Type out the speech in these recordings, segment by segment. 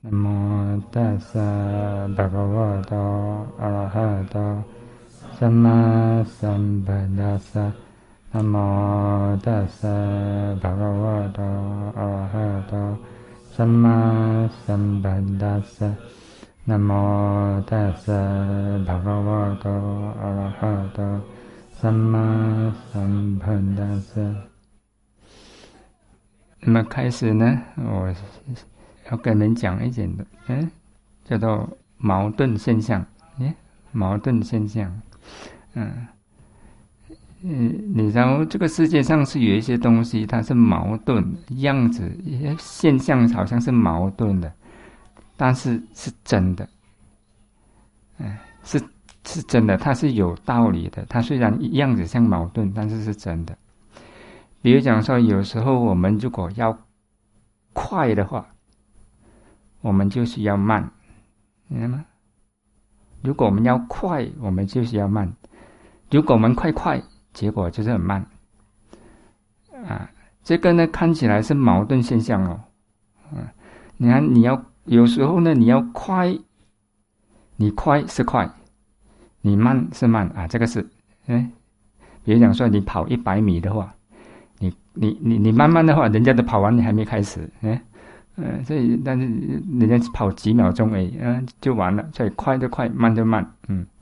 นะโมตัสสะภะคะวะโตอะระหะโตสัมมาสัมพุทธัสสะนะโมตัสสะภะคะวะโตอะระหะโตสัมมาสัมพุทธัสสะนะโมตัสสะภะคะวะโตอะระหะโตสัมมาสัมพุทธัสสะ。那么开始呢，我要跟你们讲一点的，叫做矛盾现象，矛盾现象，你知道这个世界上是有一些东西它是矛盾样子，现象好像是矛盾的，但是是真的，是真的，它是有道理的。它虽然样子像矛盾，但是是真的。比如讲说，有时候我们如果要快的话，我们就需要慢，明白吗？如果我们要快，我们就需要慢；如果我们快，结果就是很慢。这个呢看起来是矛盾现象哦。你看，你要有时候呢，你要快，你快是快，你慢是慢啊。这个是，比如讲说，你跑100米的话。你慢慢的话，人家都跑完，你还没开始，所以但是人家跑几秒钟而已，就完了。所以快就快，慢就慢，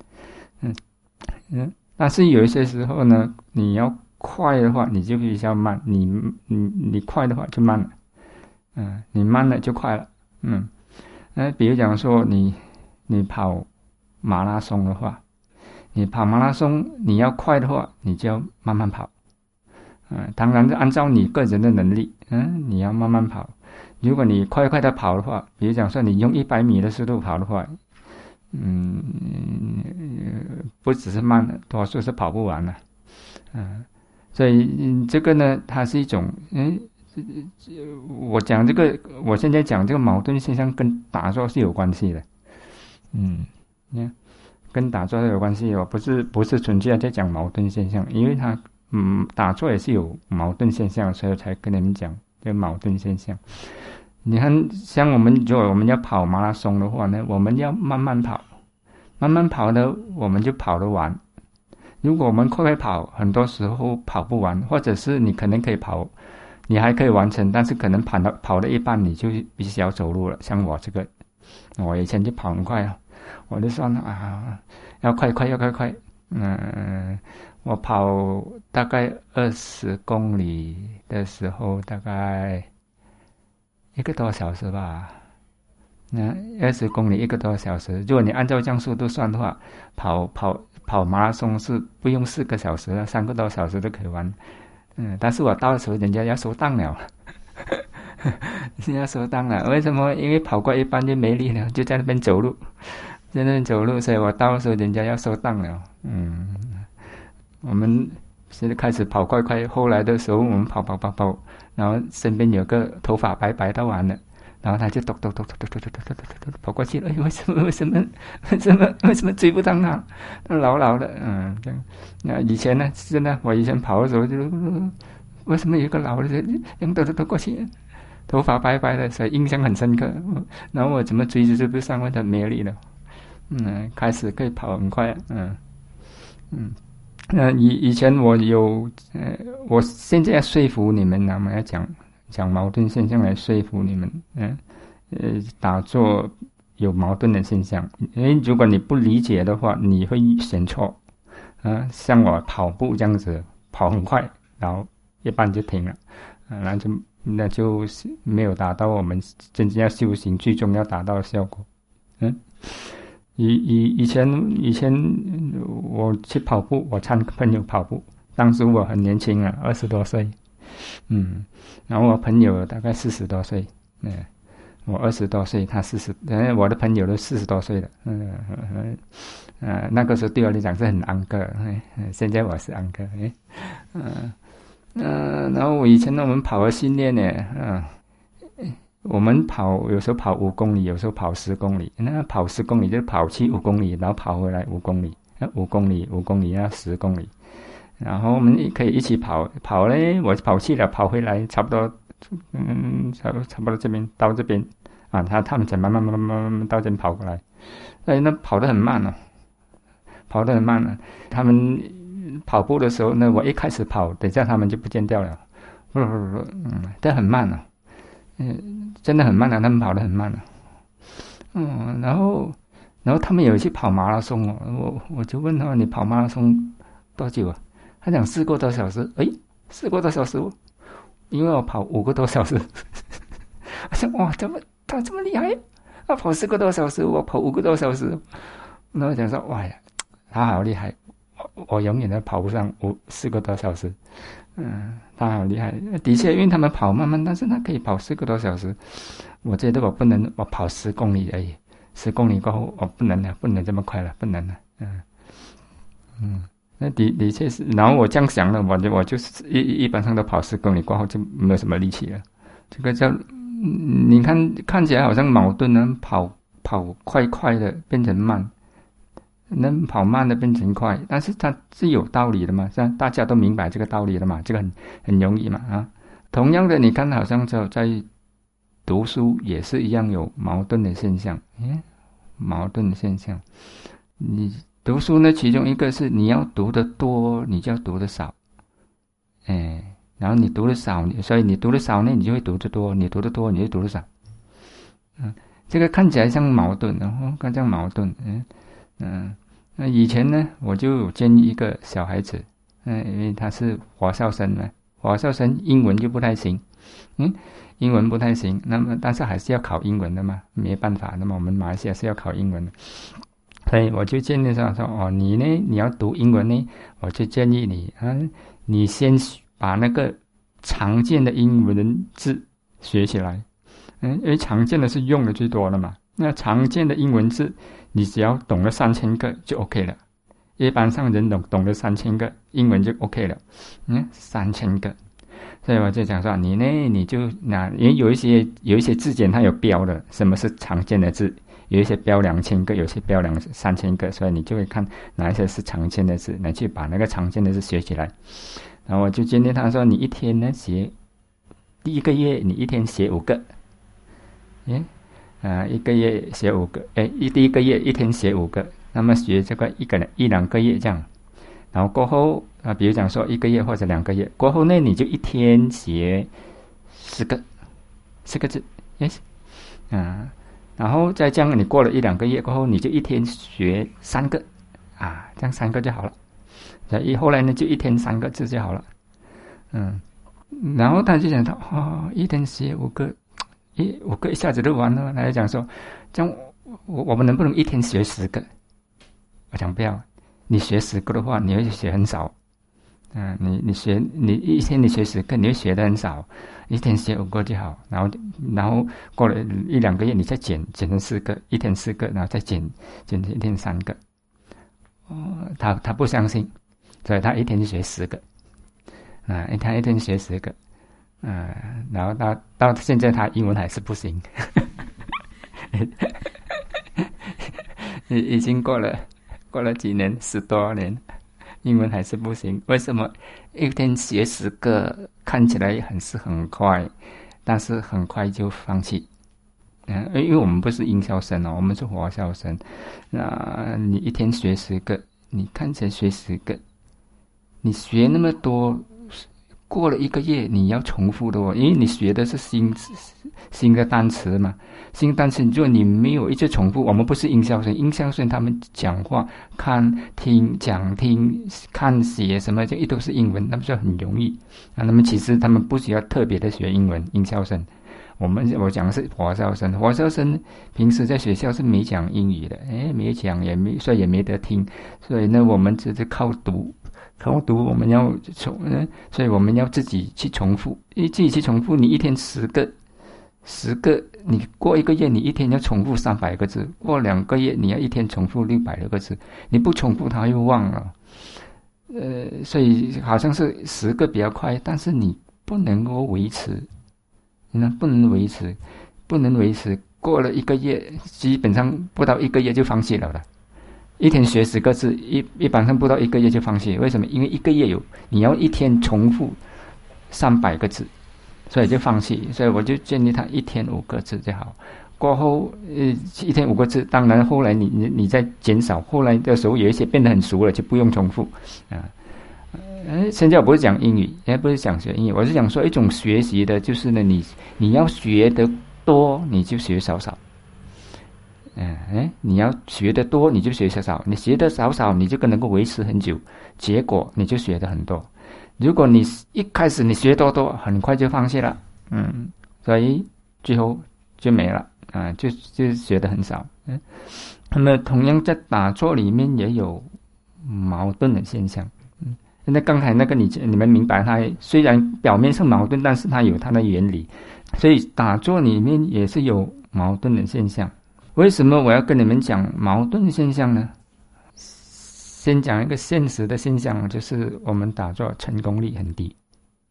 但是有一些时候呢，你要快的话，你就比较慢；你快的话就慢了，你慢了就快了，比如讲说你跑马拉松的话，你跑马拉松你要快的话，你就要慢慢跑。当然是按照你个人的能力，你要慢慢跑。如果你快的跑的话，比如讲说你用100米的速度跑的话，不只是慢的，多数是跑不完的，所以这个呢，它是一种，我讲这个，我现在讲这个矛盾现象跟打坐是有关系的，跟打坐是有关系。我不是纯粹在讲矛盾现象，因为它。打坐也是有矛盾现象，所以我才跟你们讲这个矛盾现象。你看，像如果我们要跑马拉松的话呢，我们要慢慢跑，慢慢跑呢，我们就跑得完。如果我们快跑，很多时候跑不完，或者是你可能可以跑，你还可以完成，但是可能跑到一半你就必须要走路了。像我这个，我以前就跑很快，我就算要快，我跑大概20公里的时候，大概1个多小时吧。20公里1个多小时，如果你按照这样速度算的话，跑马拉松是不用4个小时，3个多小时都可以完。但是我到的时候，人家要收档了，人家收档了。为什么？因为跑过一半就没力了，就在那边走路，所以我到的时候，人家要收档了。我们现在开始跑快，后来的时候我们跑，然后身边有个头发白的完了，然后他就咚跑过去了。为什么追不上他？他老的，这样。那以前呢，真的，我以前跑的时候就为什么有一个老的人用抖过去，头发白的，所以印象很深刻。然后我怎么追就追不上，我的没力了。开始可以跑很快，以前我我现在要说服你们，我们要讲矛盾现象来说服你们，打坐有矛盾的现象，因为如果你不理解的话，你会选错，像我跑步这样子，跑很快，然后一半就停了，那就没有达到我们真正要修行最终要达到的效果，以前我去跑步，我参朋友跑步，当时我很年轻啊，20多岁，然后我朋友大概40多岁，我20多岁，他40，我的朋友都40多岁了，那个时候对我来讲是很安个，现在我是安个，然后以前我们跑的训练呢，我们有时候跑5公里，有时候跑10公里。那跑10公里就跑去5公里，然后跑回来5公里，5公里要10公里。然后我们可以一起跑嘞，我跑去了，跑回来差不多，差不多这边到这边啊，他们才慢慢到这边跑过来，所以那跑得很慢哦，跑得很慢了。他们跑步的时候呢，我一开始跑，等一下他们就不见掉了，这很慢了，真的很慢了，他们跑得很慢了，然后他们有去跑马拉松哦，我就问他你跑马拉松多久啊？他讲4个多小时，4个多小时哦，因为我跑5个多小时，我想哇，他这么厉害，他跑4个多小时，我跑5个多小时，然后讲说哇呀，他好厉害，我永远都跑不上4个多小时，他好厉害，的确，因为他们跑慢慢，但是他可以跑4个多小时，我觉得我不能，我跑10公里而已，10公里过后我不能了，不能这么快了，不能了，那的确是，然后我这样想了，我就是一般上都跑10公里过后就没有什么力气了。这个叫你看起来好像矛盾呢，跑快的变成慢，能跑慢的变成快，但是它是有道理的嘛，像大家都明白这个道理的嘛，这个很容易嘛啊。同样的，你看好像在读书也是一样有矛盾的现象，矛盾的现象，你。读书呢，其中一个是你要读得多，你就要读得少，然后你读得少，所以你读得少呢，你就会读得多；你读得多，你就读得少。这个看起来像矛盾，然后看像矛盾，那以前呢，我就建议一个小孩子，因为他是华校生嘛，华校生英文就不太行，英文不太行，那么但是还是要考英文的嘛，没办法，那么我们马来西亚是要考英文的。所以我就建议他说你呢，你要读英文呢，我就建议你你先把那个常见的英文字学起来，因为常见的是用的最多的嘛。那常见的英文字，你只要懂了3000个就 OK 了。一般上人懂了3000个英文就 OK 了，3000个。所以我就讲说，你呢，你就因为有一些字典它有标的，什么是常见的字。有一些标2000个，有些标3000个，所以你就会看哪一些是常见的字，来去把那个常见的字学起来。然后我就建议他说，你一天呢第一个月你一天写5个，一个月写5个，第一个月一天写5个，那么学这个1-2个月这样，然后过后比如讲说1个月或者2个月过后呢，你就一天写10个字，yes，然后再这样，你过了1-2个月过后，你就一天学3个，这样3个就好了。所以后来呢，就一天3个字就好了。然后他就讲到，一天写5个，5个一下子就完了。他就讲说，这样我们能不能一天学10个？我讲不要，你学10个的话，你会学很少。你一天你学10个，你会学得很少，一天学5个就好，然后过了1-2个月，你再减成4个，一天4个，然后再减成一天3个。他不相信，所以他一天就学10个，他一天学10个，然后到现在他英文还是不行，已经过了几年，10多年。英文还是不行，为什么？一天学10个看起来很快，但是很快就放弃。因为我们不是英校生我们是华校生。那你一天学10个，你看起来学10个，你学那么多，过了1个月你要重复的因为你学的是新的单词嘛，新单词如果你没有一直重复，我们不是英校生他们讲话看听讲听看写什么这都是英文，那不是很容易那么其实他们不需要特别的学英文，英校生。我讲的是华校生平时在学校是没讲英语的，没讲所以也没得听，所以呢我们只是靠读我们要所以我们要自己去重复，你一天10个，你过1个月你一天要重复300个字，过2个月你要一天重复600个字，你不重复它又忘了。所以好像是10个比较快，但是你不能够维持，不能维持，过了1个月，基本上不到1个月就放弃了。一天学10个字，一般上不到1个月就放弃。为什么？因为1个月你要一天重复300个字，所以就放弃。所以我就建议他一天5个字就好， 过后一天5个字，当然后来你在减少，后来的时候有一些变得很熟了，就不用重复啊。现在我不是讲英语，也不是讲学英语，我是讲说一种学习的，就是呢，你要学得多，你就学少少。你要学得多，你就学少少；你学得少少，你就更能够维持很久，结果你就学得很多。如果你一开始你学多多，很快就放弃了，所以最后就没了啊，就学得很少。那么同样在打坐里面也有矛盾的现象。那刚才那个你们明白，它虽然表面上矛盾，但是它有它的原理，所以打坐里面也是有矛盾的现象。为什么我要跟你们讲矛盾现象呢？先讲一个现实的现象，就是我们打坐成功率很低。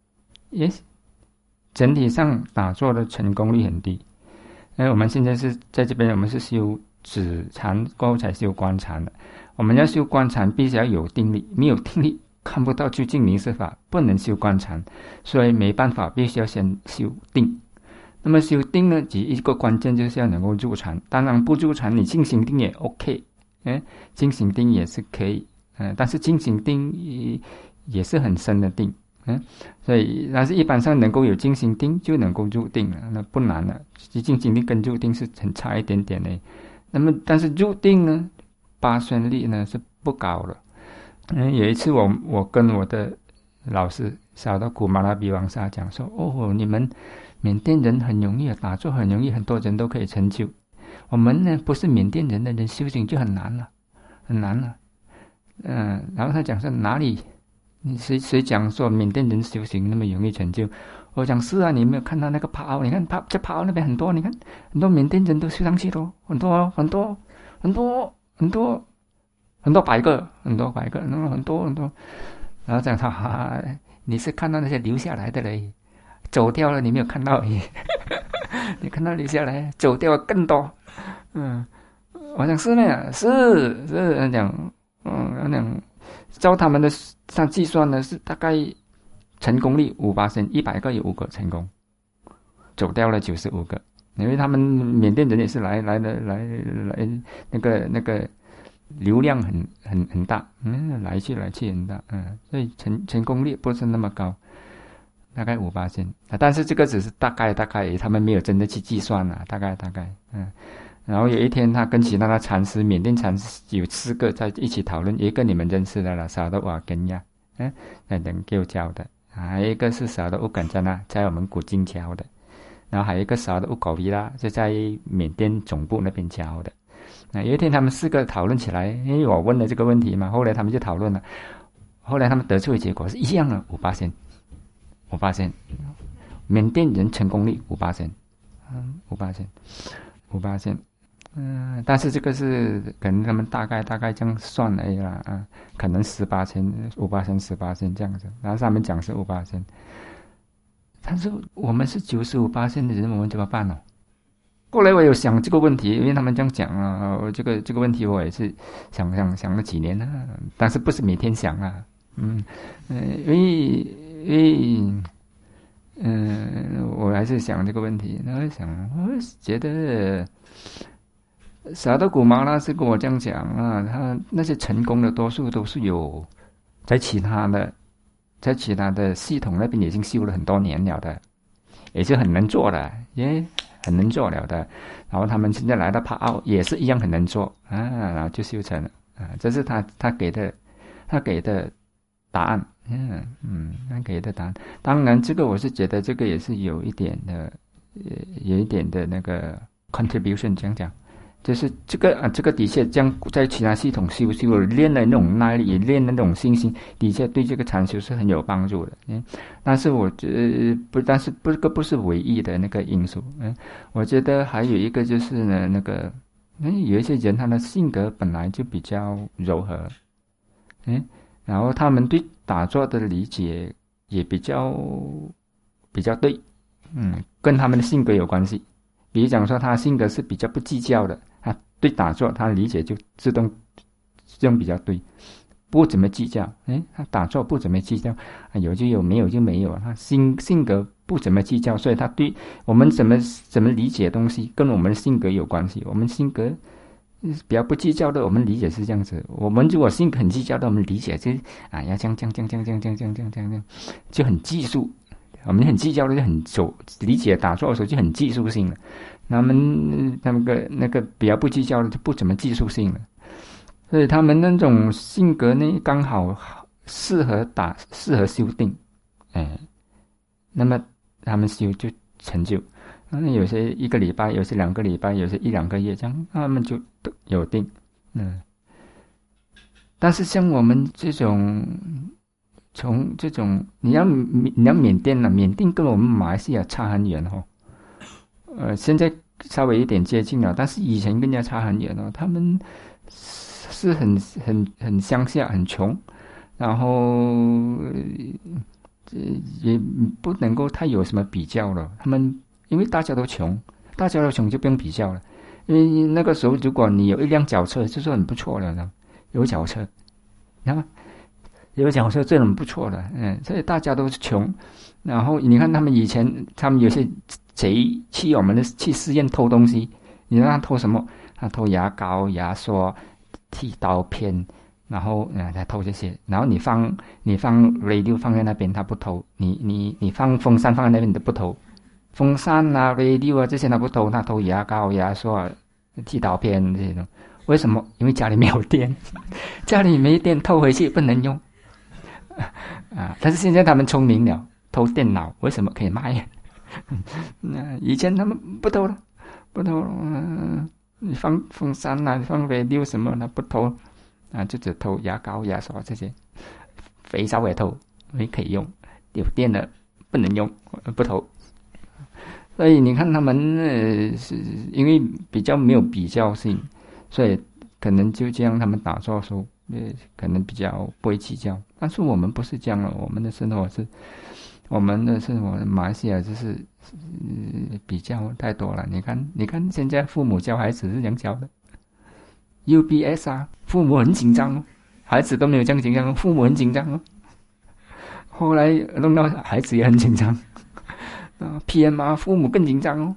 整体上打坐的成功率很低。我们现在是在这边，我们是修止禅过后才修观禅的。我们要修观禅，必须要有定力，没有定力看不到究竟明示法，不能修观禅，所以没办法，必须要先修定。那么修定呢，只一个关键就是要能够入禅。当然不入禅，你进行定也 OK，进行定也是可以，但是进行定也是很深的定，所以但是一般上能够有进行定就能够入定了，那不难了。进行定跟入定是很差一点点的。那么但是入定呢，八顺力呢是不高了。有一次我跟我的老师小的古马拉比王沙讲说，你们缅甸人很容易打坐，很容易，很多人都可以成就。我们呢，不是缅甸人的人修行就很难了，很难了。然后他讲说哪里？谁讲说缅甸人修行那么容易成就？我讲是啊，你没有看到那个帕奥？你看在帕奥那边很多，你看很多缅甸人都修上去了，很多百个，很多。然后讲他你是看到那些留下来的嘞。走掉了，你没有看到而已。你看到留下来，走掉了更多。我想是呢，是讲，照他们的上计算呢，是大概成功率5%，100个有5个成功，走掉了95个。因为他们缅甸人也是来那个流量很大，来去很大，所以成功率不是那么高。大概5%，但是这个只是大概，他们没有真的去计算大概，然后有一天他跟其他的禅师，缅甸禅师有4个在一起讨论，一个你们认识的了，沙德瓦根亚，在等给我教的，还有一个是沙德乌干加纳，在我们古晋教的，然后还有一个沙德乌高比拉，就在缅甸总部那边教的。有一天他们4个讨论起来，因为我问了这个问题嘛，后来他们就讨论了，后来他们得出的结果是一样的，5%。缅甸人成功率5%，但是这个是可能他们大概这样算而已啦，可能18%、5%、18%这样子，然后他们讲是5%，但是我们是95%的人，我们怎么办呢？后来我有想这个问题，因为他们这样讲这个问题我也是想了几年了，但是不是每天想啊，因为我还是想这个问题，然后我觉得萨德古马拉是跟我这样讲他那些成功的多数都是有在其他的系统那边已经修了很多年了的，也是很能做的，也很能做了的，然后他们现在来到帕奥也是一样很能做然后就修成了这是他给的答案。他给的答案。当然这个我是觉得这个也是有一点的那个 contribution， 这样讲，就是这个的确将在其他系统修练了那种耐力，也练了那种信心，的确对这个禅修是很有帮助的。但是我但是不是唯一的那个因素。我觉得还有一个就是呢，那个有一些人他的性格本来就比较柔和，然后他们对打坐的理解也比较对，跟他们的性格有关系。比如讲说他性格是比较不计较的，他对打坐他理解就自动比较对，不怎么计较。他打坐不怎么计较，有就有，没有就没有，他性格不怎么计较，所以他对我们怎么理解东西，跟我们性格有关系。我们性格比较不计较的，我们理解是这样子；我们如果性格很计较的，我们理解就要这样，就很技术。我们很计较的就很理解打坐的时候就很技术性了。他们那个比较不计较的就不怎么技术性了。所以他们那种性格呢，刚好适合修定，那么他们修就成就。有些1个礼拜，有些2个礼拜，有些1-2个月，这样他们就有定。但是像我们这种，从这种你要缅甸啊，缅甸跟我们马来西亚差很远哦。现在稍微有点接近了，但是以前跟人家差很远哦。他们是很乡下，很穷，然后也不能够太有什么比较了。他们因为大家都穷就不用比较了。因为那个时候如果你有一辆脚车就是很不错了，有脚车，你看吗？有脚车这很不错的。所以大家都是穷。然后你看他们以前，他们有些贼去我们的去寺院偷东西，你知道他偷什么？他偷牙膏、牙刷、剃刀片，然后他偷这些。然后你放 radio 放在那边，他不偷。你放风扇放在那边，你都不偷。风扇啊、radio 啊这些他不偷，他偷牙膏、牙刷、剃刀片这些东西。为什么？因为家里没有电，家里没电偷回去不能用。但是现在他们聪明了，偷电脑为什么可以卖？以前他们不偷了，你放风扇啊，你放 radio 什么他不偷就只偷牙膏、牙刷这些，肥皂也偷，没可以用，有电了不能用，不偷。所以你看他们是因为比较没有比较性，所以可能就这样他们打坐的时候可能比较不会计较。但是我们不是这样了，我们的生活马来西亚就是比较太多了。你看现在父母教孩子是这样教的 UBS 啊，父母很紧张孩子都没有这样紧张，父母很紧张后来弄到孩子也很紧张，PM 父母更紧张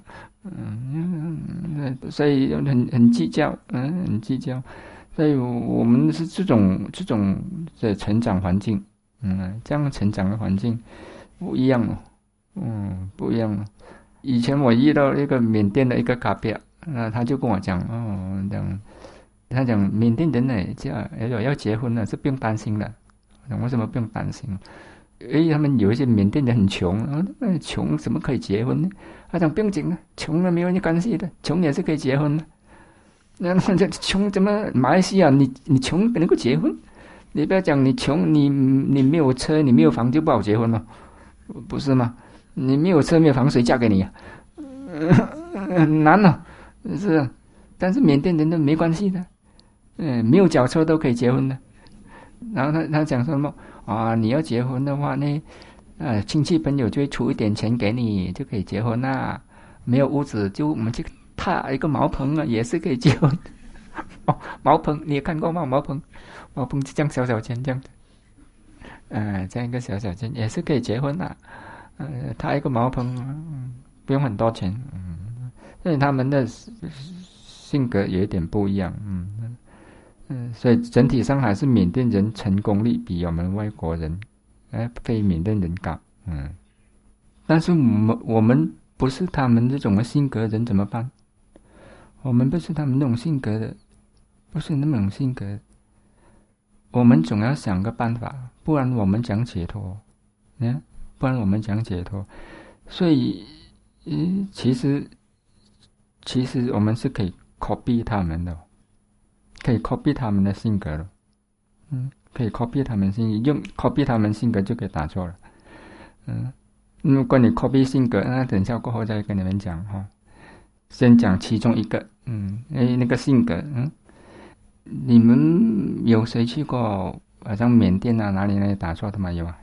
所以很计较，很计较。所以我们是这种的成长环境，这样成长的环境不一样不一样以前我遇到一个缅甸的一个卡比他就跟我讲他讲缅甸人呢，要结婚了是不用担心的。为什么不用担心？因为他们有一些缅甸人很穷，穷怎么可以结婚呢？他讲不用紧了，穷了没有关系的，穷也是可以结婚的。那这穷怎么马来西亚你穷能够结婚？你不要讲你穷，你没有车，你没有房就不好结婚了，不是吗？你没有车没有房，谁嫁给你很难是。但是缅甸人都没关系的，没有脚车都可以结婚的。然后他讲说什么你要结婚的话呢，亲戚朋友就会出一点钱给你，就可以结婚啦。没有屋子就我们去踏一个茅棚也是可以结婚。茅棚你也看过吗？茅棚就这样小小间这样的，这样一个小小间也是可以结婚啦。踏一个茅棚不用很多钱。所以他们的性格有一点不一样。所以整体上还是缅甸人成功率比我们外国人非缅甸人高。但是我们不是他们这种性格人怎么办？我们不是他们那种性格的，不是那种性格，我们总要想个办法，不然我们讲解脱，不然我们讲解脱。所以其实我们是可以 copy 他们的，可以 copy 他们的性格了。可以 copy 他们性格，用 copy 他们性格就可以打坐了。如果你 copy 性格，那等一下过后再跟你们讲先讲其中一个，那个性格，你们有谁去过好像缅甸哪里打坐的吗？有吗？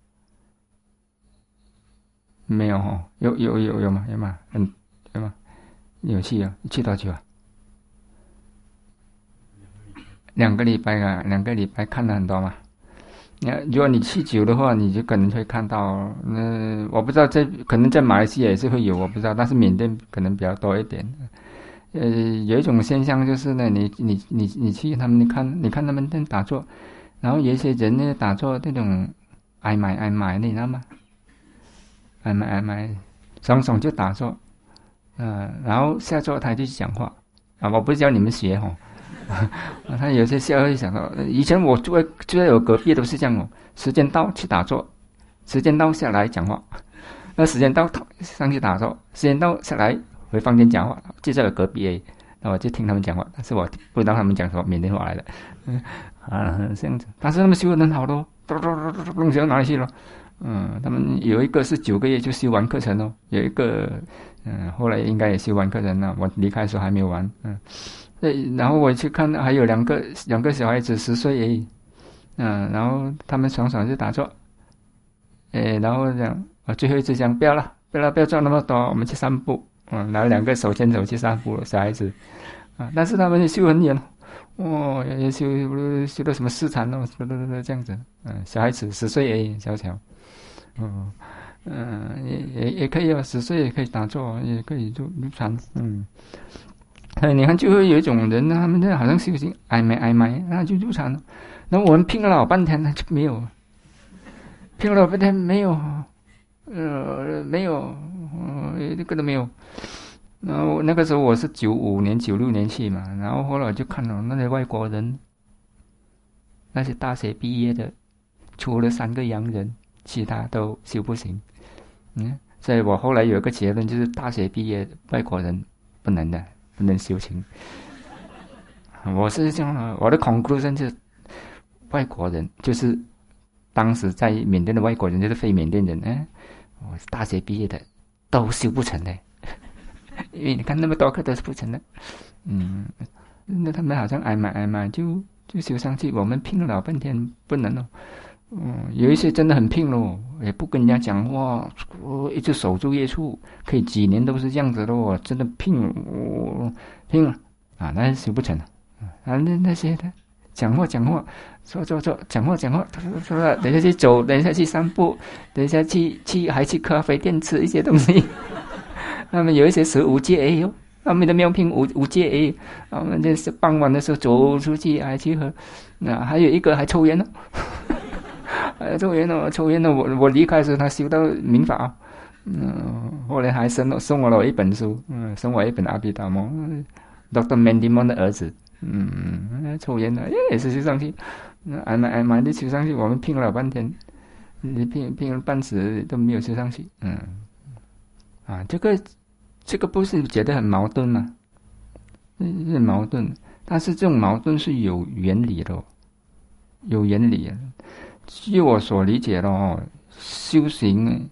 没有有吗？有吗？有吗？有去多久2个礼拜啊？2个礼拜看了很多吗？ 如果你去久的话，你就可能会看到，我不知道可能在马来西亚也是会有，我不知道，但是缅甸可能比较多一点。有一种现象就是呢，你去他们，你看他们在打坐，然后有一些人呢打坐那种挨买，你知道吗？挨买，双手就打坐，然后下坐他就讲话啊，我不是教你们学哈。他有些笑会想到，以前我住在我隔壁都是这样哦，时间到去打坐，时间到下来讲话，那时间到上去打坐，时间到下来回房间讲话，就在我隔壁而已。那我就听他们讲话，但是我不知道他们讲什么缅甸话来的，这样子。但是他们修得很好咯，弄到哪里去了？他们有一个是9个月就修完课程哦，有一个后来应该也修完课程了，我离开的时候还没有完，对，然后我去看，还有两个小孩子10岁而已，然后他们双手就打坐，然后讲，最后一次讲不要做那么多，我们去散步，然后2个手牵手去散步，小孩子，但是他们修很远，也修到什么4禅哦，这样子，小孩子10岁而已，小，也可以10岁也可以打坐，也可以入禅，你看就会有一种人，他们好像修行挨买，那就入禅了。然后我们拼了老半天，就没有，拼了老半天没有，没有，这个都没有。然后那个时候我是95年、96年去嘛，然后后来我就看到那些外国人，那些大学毕业的，除了3个洋人，其他都修不行。所以我后来有一个结论，就是大学毕业外国人不能的。不能修行，我是这样的，我的 conclusion 就是外国人就是当时在缅甸的外国人，就是非缅甸人，我是大学毕业的都修不成的，因为你看那么多课都是不成的，那他们好像挨买就修上去，我们拼了老半天不能哦。有一些真的很拼咯，也不跟人家讲话，一直守住业处，可以几年都是这样子的哦，真的拼了那是修不成了。那些的讲话，说讲话，说，等一下去走，等一下去散步，等一下还去咖啡店吃一些东西。他们有一些是5戒而已哦，他们都没有拼5戒而已。他们就是傍晚的时候走出去还去喝，还有一个还抽烟呢。抽烟了，我离开的时候他修到民法，后来还送我了一本书，送我一本阿毗达摩，Dr. Mandimon 的儿子，抽烟了，也是修上去，挨买的修上去，我们拼了老半天，你拼了半死都没有修上去，这个不是觉得很矛盾吗？是矛盾，但是这种矛盾是有原理的，有原理的。据我所理解的修行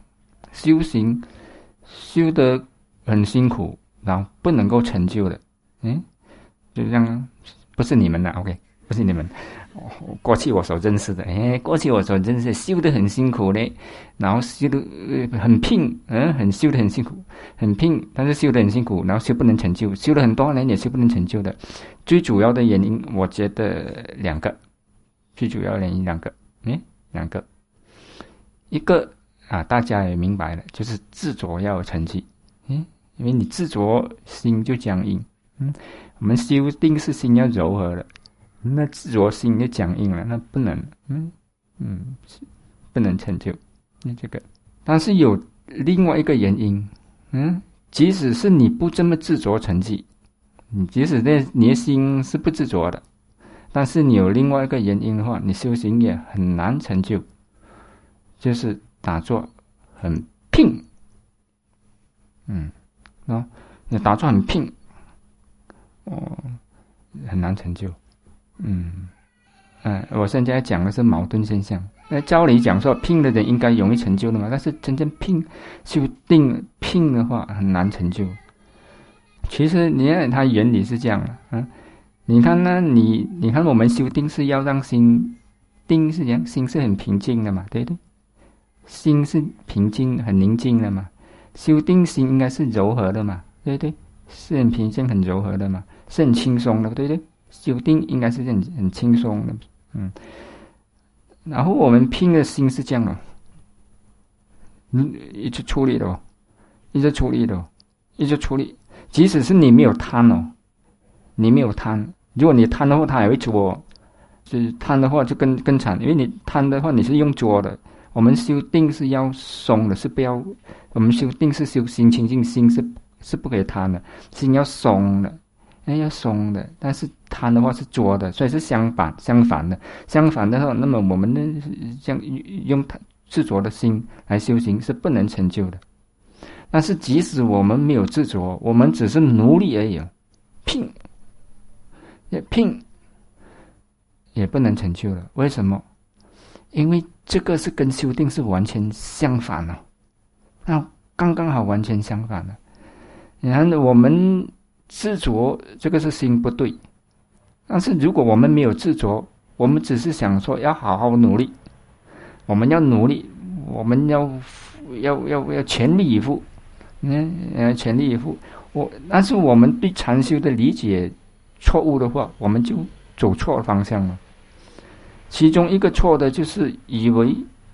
修得很辛苦，然后不能够成就的，就这样，不是你们的 ，OK， 不是你们。过去我所认识的，修得很辛苦嘞，然后修得很拼，修得很辛苦，很拼，但是修得很辛苦，然后修不能成就，修了很多年也修不能成就的。最主要的原因，我觉得2个，最主要的原因2个。2个，一个大家也明白了，就是执着要有成绩，因为你执着心就僵硬，我们修定是心要柔和的，那执着心就僵硬了，那不能，不能成就，这个。但是有另外一个原因，即使是你不这么执着成绩，即使你的心是不执着的。但是你有另外一个原因的话，你修行也很难成就，就是打坐很拼，你打坐很拼，很难成就，我现在讲的是矛盾现象。照理讲说，拼的人应该容易成就的嘛，但是真正修定拼的话很难成就。其实你看它原理是这样的，你看呢？你看我们修定是要让心定是这样，心是很平静的嘛，对不对？心是平静、很宁静的嘛。修定心应该是柔和的嘛，对不对？是很平静、很柔和的嘛，是很轻松的，对不对？修定应该是很轻松的， 然后我们拼的心是这样的，一直处理的哦，一直处理的哦，一直处理。即使是你没有贪哦，你没有贪，如果你贪的话，它也会捉。就是贪的话就更惨，因为你贪的话你是用捉的。我们修定是要松的，是不要。我们修定是修心清净，心是不可以贪的，心要松的，要松的。但是贪的话是捉的，所以是相反的。相反的话，那么我们呢，这样用执着的心来修行是不能成就的。但是即使我们没有执着，我们只是奴隶而已，拼也不能成就了。为什么？因为这个是跟修定是完全相反的，那刚刚好完全相反的。你看我们执着，这个是心不对。但是如果我们没有执着，我们只是想说要好好努力，我们要努力，我们要全力以赴，全力以赴。但是我们对禅修的理解错误的话，我们就走错方向了。其中一个错的就是以为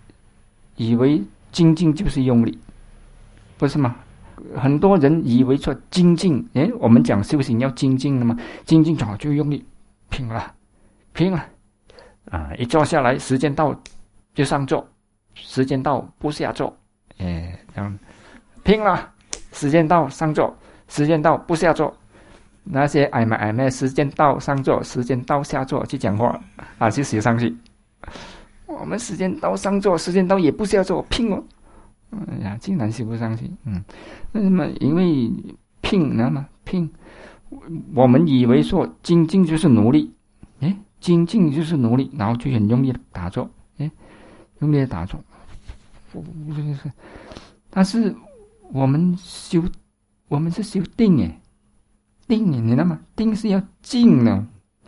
精进就是用力，不是吗？很多人以为说精进，我们讲修行要精进的嘛，精进好就用力拼了啊！一坐下来，时间到就上座，时间到不下座，这样拼了，时间到上座，时间到不下座。那些暧昧时间到上座，时间到下座去讲话啊，就写上去。我们时间到上座，时间到也不下座，拼哦，竟然写不上去。那么因为拼，那么拼，我们以为说精进就是努力，精进就是努力，然后就很用力的打坐，用力的打坐。但是我们是修定定，你知道吗？定是要静的，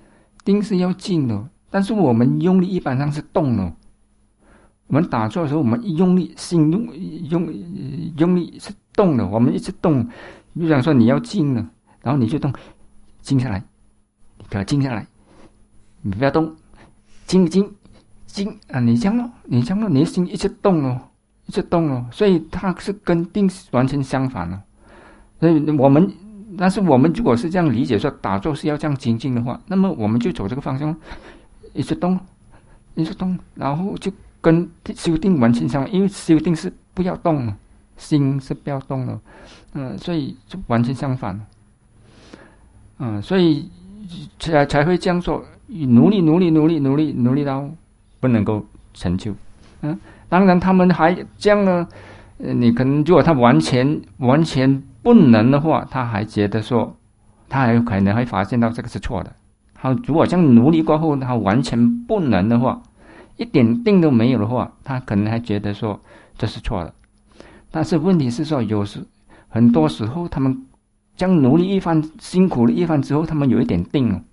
但是我们用力一般上是动的。我们打坐的时候，我们用力，心用力是动的，我们一直动。就想说你要静了，然后你就动，静下来，你不要静下来，你不要动，静啊！你这样咯，你的心一直动哦，所以它是跟定完全相反了。所以但是我们如果是这样理解说打坐是要这样精进的话，那么我们就走这个方向，一直动，然后就跟修定完全相反。因为修定是不要动，心是不要动的，所以就完全相反。所以才会这样说，努力到不能够成就。当然他们还这样呢，你可能如果他完全不能的话，他还觉得说，他还有可能会发现到这个是错的。他如果这样努力过后，他完全不能的话，一点定都没有的话，他可能还觉得说这是错的。但是问题是说，很多时候他们这样努力一番，辛苦了一番之后，他们有一点定了。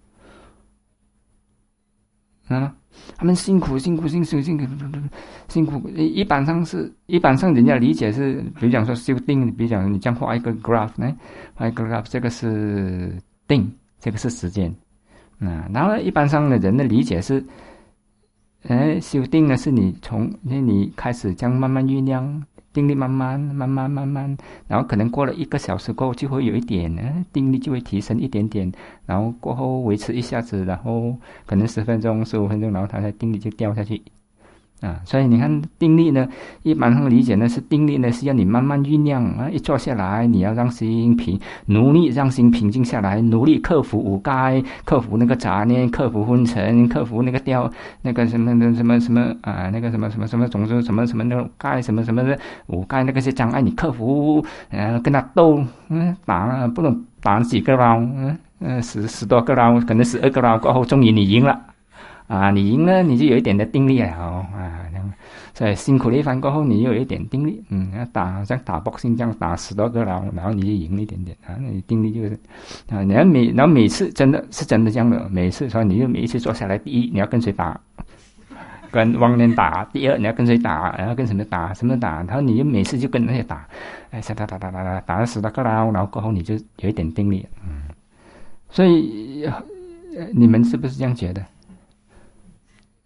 他们辛苦，一般上人家理解是，比如讲说修定，比如讲你这样画一个 graph 呢，这个是定，这个是时间。然后一般上的人的理解是，修定呢是你从你开始这样慢慢酝酿，定力慢慢，然后可能过了1个小时过后就会有一点，定力就会提升一点点，然后过后维持一下子，然后可能10分钟、15分钟，然后它的定力就掉下去。所以你看定力呢，一般上理解呢是定力呢是要你慢慢酝酿一坐下来，你要让心努力让心平静下来，努力克服五盖，克服那个杂念，克服昏沉，克服那个那个什么那个什么总之什么那种盖什么的五盖那个些障碍你克服，跟他斗，打不能打几个 round，10多个 round，可能12个 round 过后，终于你赢了。你赢了，你就有一点的定力了所以辛苦了一番过后，你又有一点定力，像打boxing这样打10多个，然后你就赢了一点点你定力就是然后每次真的这样的，每次所以你就每一次坐下来，第一你要跟谁打，跟汪念打，第二你要跟谁打，然后跟什么打，然后你就每次就跟那些打，打了10多个，然后过后你就有一点定力，所以你们是不是这样觉得？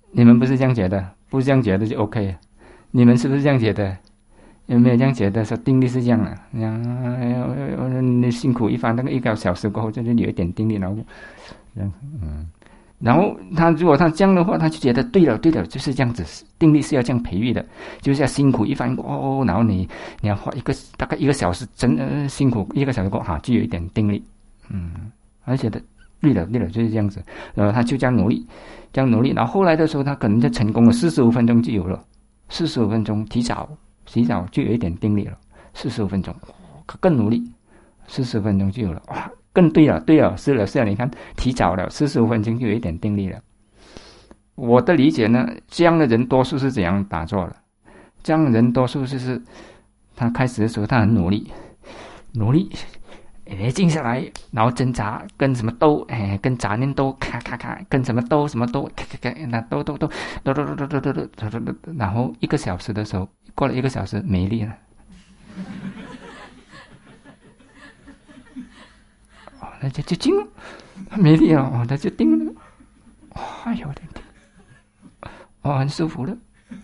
你们不是这样觉得？不是这样觉得就 OK。你们是不是这样觉得？有没有这样觉得？说定力是这样的，你辛苦一番，那个1个小时过后，就有一点定力，然后，然后如果他这样的话，他就觉得对了，就是这样子，定力是要这样培育的，就是要辛苦一番然后你要花大概1个小时，辛苦1个小时过后，就有一点定力，而且的对了，就是这样子，然后他就这样努力，然后后来的时候，他可能就成功了，45分钟就有了，45分钟提早洗澡就有一点定力了，45分钟更努力，40分钟就有了，哇，更对了，是了，你看提早了45分钟就有一点定力了。我的理解呢，这样的人多数是怎样打坐的？这样的人多数就是他开始的时候他很努力，静下来，然后挣扎，跟什么斗，跟杂念斗，咔，跟什么斗，咔，那斗，然后1个小时的时候，过了1个小时没力了，那就静了，没力了，那就定了，有点定，很舒服了，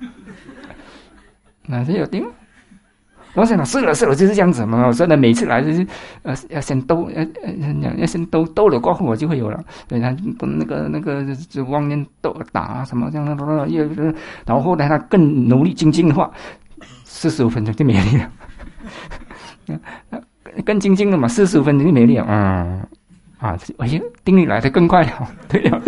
那就有定了。我想是了，就是这样子嘛。我真的每次来就是要先斗，要先斗了过后我就会有了。对，他那个就妄念斗打什么这样的，然后后来他更努力精进的话，45分钟就没力了。更精进了嘛，45分钟就没力了。定力来得更快了。对了，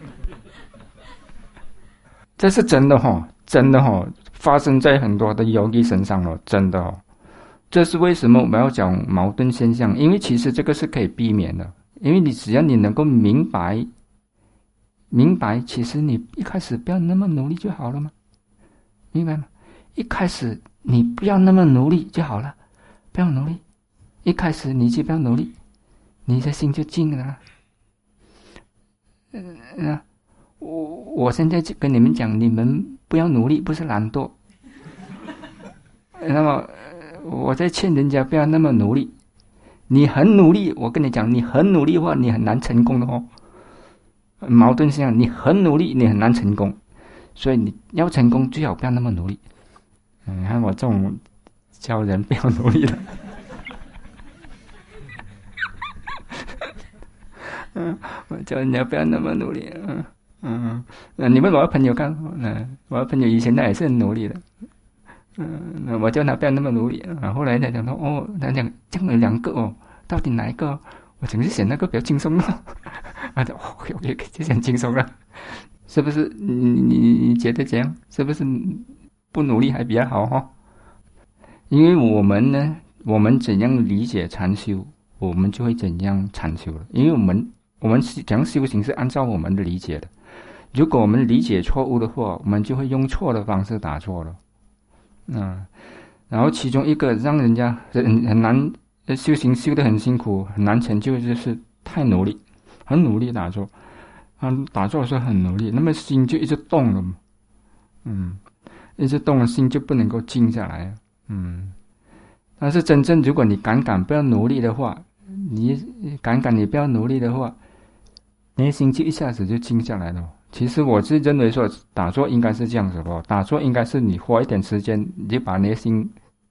这是真的哈，发生在很多的yogi身上了，真的哦。这是为什么我们要讲矛盾现象？因为其实这个是可以避免的，因为只要你能够明白，其实你一开始不要那么努力就好了嘛，明白吗？一开始你不要那么努力就好了，不要努力，一开始你就不要努力，你的心就静了。我现在就跟你们讲，你们不要努力，不是懒惰。那么我在劝人家不要那么努力，你很努力，我跟你讲，你很努力的话，你很难成功的哦。矛盾是这样，你很努力，你很难成功，所以你要成功最好不要那么努力。你看我这种教人不要努力的，我教人家不要那么努力。你问我的朋友看，我的朋友以前他也是很努力的。我叫他不要那么努力，后来他讲说，他讲这样有2个到底哪一个？我总是选那个比较轻松的。OK，就选轻松了，是不是？你觉得这样是不是不努力还比较好哈？因为我们呢，我们怎样理解禅修，我们就会怎样禅修了。因为我们怎样修行是按照我们的理解的，如果我们理解错误的话，我们就会用错的方式打坐了。然后其中一个让人家很难修行修得很辛苦很难成就，就是太努力，很努力打坐，打坐的时候很努力，那么心就一直动了，一直动了，心就不能够静下来，但是真正如果你敢不要努力的话，你不要努力的话，你的心就一下子就静下来了。其实我是认为说，打坐应该是这样子的，打坐应该是你花一点时间，你就把你的心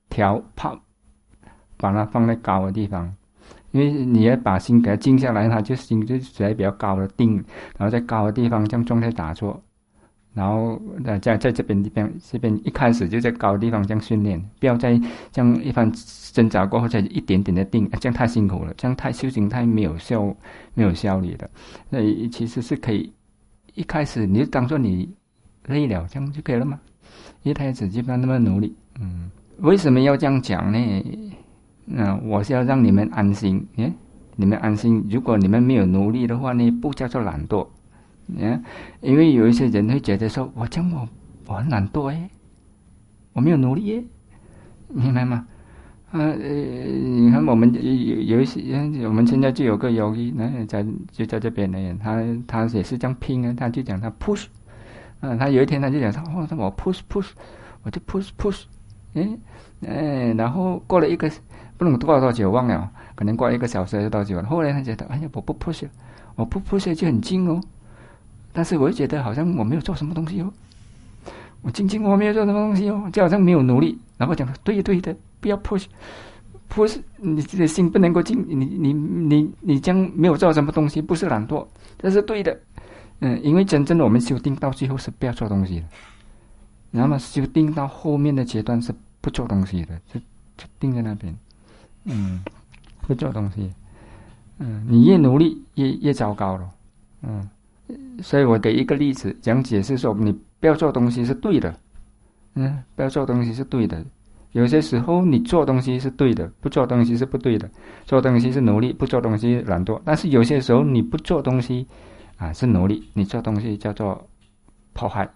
把它放在高的地方，因为你要把心给它静下来，它就心就在比较高的定，然后在高的地方这样状态打坐，然后在这边一开始就在高的地方这样训练，不要再这样一番挣扎过后再一点点的定，这样太辛苦了，这样修行太没有效率的。所以其实是可以。一开始你就当做你累了，这样就可以了嘛。一开始就不要那么努力。为什么要这样讲呢？我是要让你们安心。你们安心，如果你们没有努力的话呢，不叫做懒惰。因为有一些人会觉得说，我很懒惰我没有努力明白吗？你看我们有一些，我们现在就有个yogi，就在这边的人，他也是这样拼他就讲他 push，他有一天他就讲他我 push，我就 push，然后过了不能过了多久忘了，可能过了1个小时还是多久了。后来他觉得，我不 push，我不 push 就很静但是我会觉得好像我没有做什么东西哦，我静静我没有做什么东西哦，就好像没有努力。然后讲对的，不要 push，你自己的心不能够静，你这样没有做什么东西，不是懒惰，这是对的。因为真正的我们修定到最后是不要做东西的，那么修定到后面的阶段是不做东西的，就定在那边，不做东西。你越努力越糟糕了。所以我给一个例子讲解释说，你不要做东西是对的，不要做东西是对的。有些时候你做东西是对的，不做东西是不对的。做东西是努力，不做东西懒惰。但是有些时候你不做东西是努力，你做东西叫做破坏。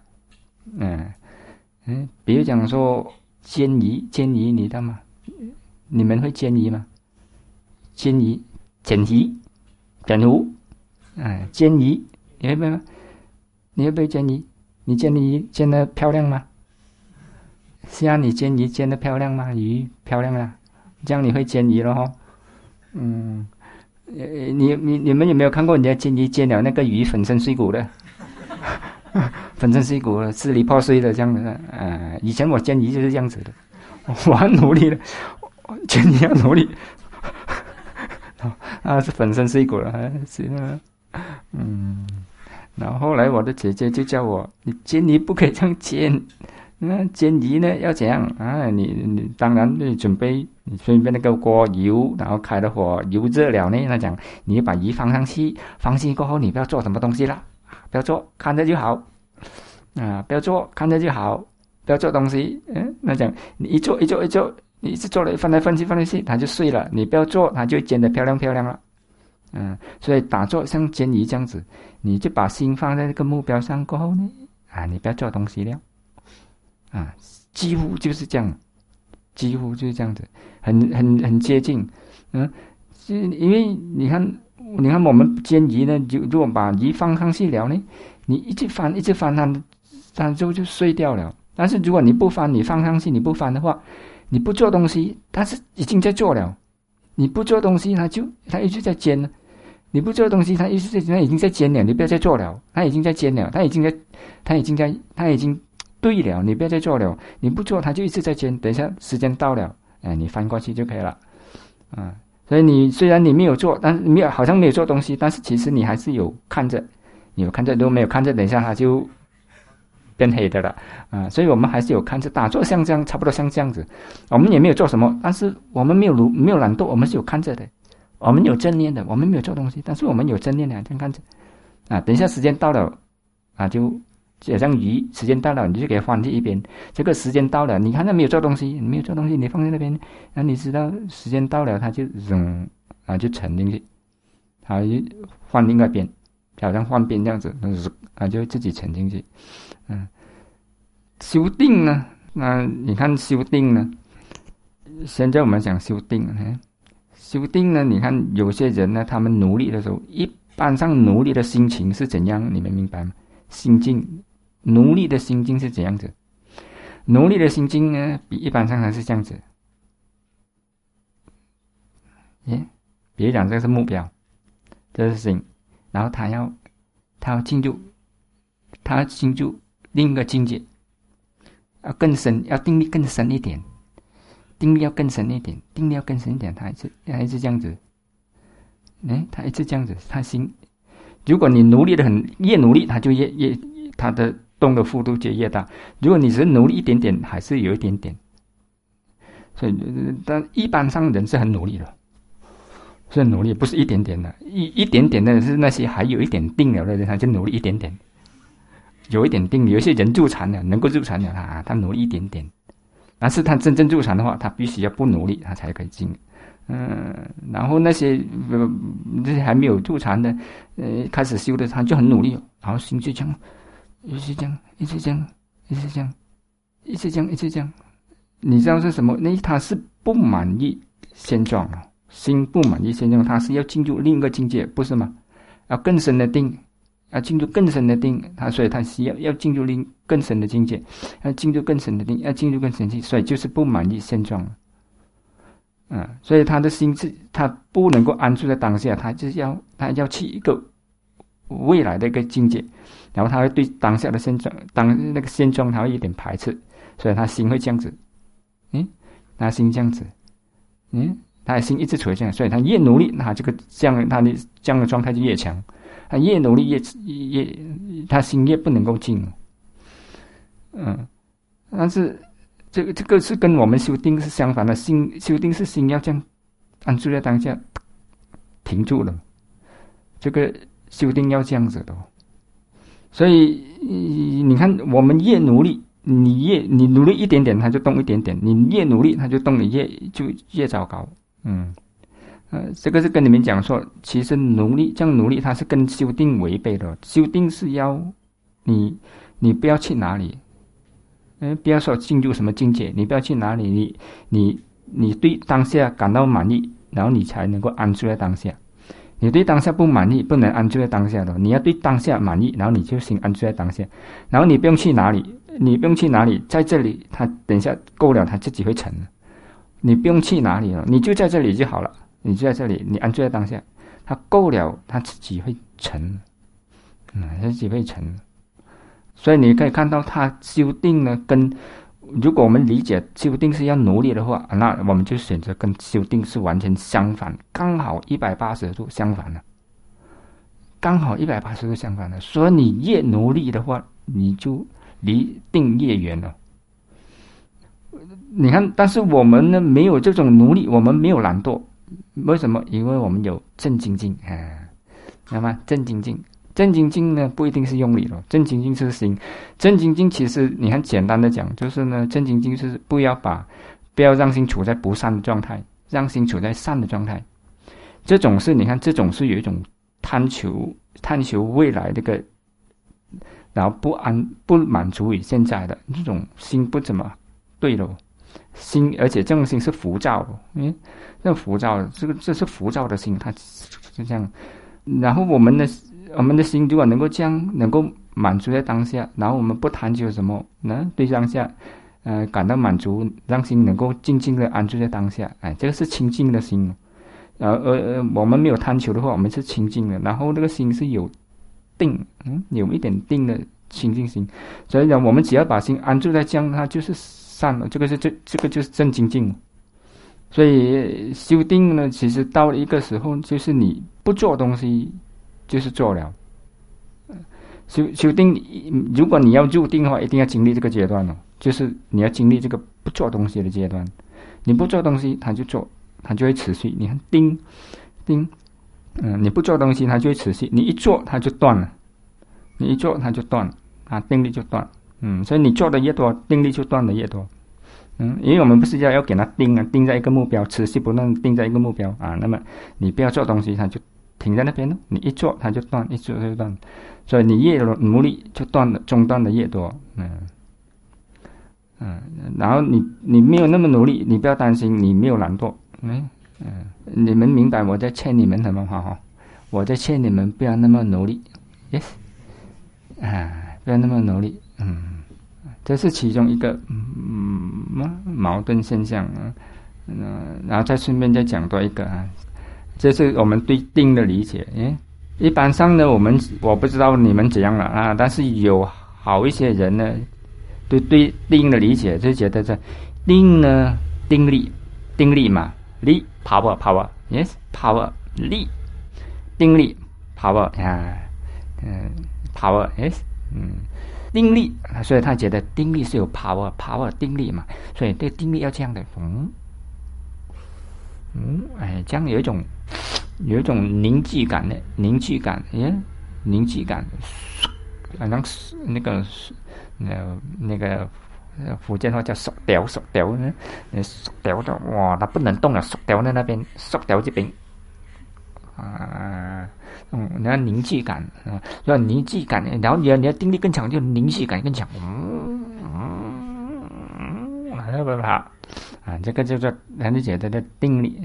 比如讲说煎鱼，你知道吗？你们会煎鱼吗？煎鱼，煎鱼，煎鱼，你会不会吗？你会不会煎鱼？你煎鱼煎得漂亮吗？是啊，你煎鱼煎得漂亮吗？鱼漂亮啊，这样你会煎鱼了哈。你们有没有看过人家煎鱼煎了那个鱼粉身碎骨的？粉身碎骨了，支离破碎的这样的。以前我煎鱼就是这样子的，我很努力的，煎鱼要努力。是粉身碎骨了，是啊。然后后来我的姐姐就叫我，你煎鱼不可以这样煎。煎鱼呢要怎样你当然你准备那个锅油，然后开了火，油热了呢，那讲你把鱼放上去过后，你不要做什么东西啦，不要做，看着就好不要做，看着就好，不要做东西。那讲你一做，你一直做了翻来翻去，它就碎了。你不要做，它就煎得漂亮了。所以打坐像煎鱼这样子，你就把心放在这个目标上过后呢，你不要做东西了。几乎就是这样子，很接近。因为你看我们煎鱼呢，如果把鱼放上去了呢，你一直翻它就碎掉了。但是如果你不翻，你放上去你不翻的话，你不做东西，它是已经在做了。你不做东西，它一直在煎了。你不做东西，它已经在煎了，你不要再做了。它已经在煎了，它已经对了，你不要再做了。你不做，它就一直在煎。等一下时间到了，你翻过去就可以了。所以你虽然你没有做，但是好像没有做东西，但是其实你还是有看着。如果没有看着，等一下它就变黑的了。所以我们还是有看着，打坐像这样，差不多像这样子。我们也没有做什么，但是我们没有懒惰，我们是有看着的。我们有正念的，我们没有做东西，但是我们有正念的，这样看着。等一下时间到了，就像鱼，时间到了你就给它放去一边。这个时间到了，你看它没有做东西，你放在那边，然后你知道时间到了，它就就沉进去，它就换另外一边，好像换边这样子，就自己沉进去。修定呢？你看修定呢？现在我们讲修定修定呢？你看有些人呢，他们努力的时候，一般上努力的心情是怎样？你们明白吗？心境，努力的心境是怎样子？努力的心境呢，比一般上还是这样子。比如讲这是目标，这是心，然后他要进入另一个境界，要更深，要定力更深一点。定力要更深一点，他还是这样子。他一直这样子，他心，如果你努力的越努力，他就越他的动的幅度就越大。如果你只是努力一点点，还是有一点点。所以，但一般上人是很努力的，是很努力，不是一点点的。一点点的是那些还有一点定了的人，他就努力一点点，有一点定。有一些人入禅了，能够入禅了，他努力一点点。但是他真正入禅的话，他必须要不努力，他才可以进。然后那些还没有入禅的，开始修的，他就很努力，然后心就这样，一直这样。你知道是什么？他是不满意现状啊，心不满意现状，他是要进入另一个境界，不是吗？要更深的定。要进入更深的定，所以他需要进入更深的境界，要进入更深的定，要进入更深的境界，所以就是不满意现状了。所以他的心智他不能够安住在当下，他要去一个未来的一个境界，然后他会对当下的现状，那个现状他会有点排斥，所以他心会这样子，他心这样子，他的心一直处于这样，所以他越努力，他的这样的状态就越强，他越努力越他心越不能够静，但是这个是跟我们修定是相反的，修定是心要这样安住在当下，停住了，这个修定要这样子的，所以你看，我们越努力，你努力一点点，它就动一点点；你越努力，它就动，你越糟糕。这个是跟你们讲说，其实这样努力，它是跟修定违背的。修定是要你不要去哪里，不要说进入什么境界，你不要去哪里，你对当下感到满意，然后你才能够安住在当下。你对当下不满意，不能安住在当下的。你要对当下满意，然后你就先安住在当下。然后你不用去哪里，在这里，它等一下够了，它自己会成。你不用去哪里了，你就在这里就好了。你就在这里，你安住在当下，它够了，它自己会成。它自己会成。所以你可以看到，它修定呢，如果我们理解修定是要努力的话，那我们就选择跟修定是完全相反，刚好180度相反的，刚好180度相反的。所以你越努力的话，你就离定越远了。你看，但是我们呢没有这种努力，我们没有懒惰，为什么？因为我们有正精进那么正精进。正精进呢，不一定是用力了，正精进是心。正精进其实你看简单的讲，就是呢，正精进是不要让心处在不善的状态，让心处在善的状态。这种是你看，这种是有一种贪求未来这个，然后不满足于现在的这种心不怎么对了。心，而且这种心是浮躁的，这浮躁的，这是浮躁的心，它就这样。然后我们的心如果能够这样，能够满足在当下，然后我们不贪求什么，对当下，感到满足，让心能够静静的安住在当下，这个是清净的心。我们没有贪求的话，我们是清净的，然后这个心是有定，有一点定的清净心。所以呢，我们只要把心安住在这样，它就是善了。这个就是正精进。所以修定呢，其实到了一个时候，就是你不做东西，就是做了。修定，如果你要入定的话，一定要经历这个阶段了，就是你要经历这个不做东西的阶段。你不做东西，它就做，它就会持续。你看定，你不做东西，它就会持续；你一做，它就断了。你一做，它就断，定力就断。所以你做的越多，定力就断的越多。因为我们不是要给它定在一个目标，持续不断定在一个目标那么你不要做东西，它就停在那边了。你一做它就断，一做它就断，所以你越努力就断的中断的越多。然后你没有那么努力，你不要担心，你没有懒惰。你们明白我在劝你们什么话？我在劝你们不要那么努力。Yes，不要那么努力。这是其中一个矛盾现象。然后再顺便再讲多一个这是我们对定的理解。一般上呢，我不知道你们怎样了但是有好一些人呢，对定的理解就觉得这定呢，定力嘛，力 power yes power 力，定力 power power yes 定力，所以他觉得定力是有 power 定力嘛，所以对定力要这样的这样有一种凝聚感，好像那个福建话叫缩掉呢，缩掉的哇，它不能动了，缩掉在那边，缩掉这边你要凝聚感要凝聚感，然后你要定力更强，就凝聚感更强。这个就是人家觉得的定力。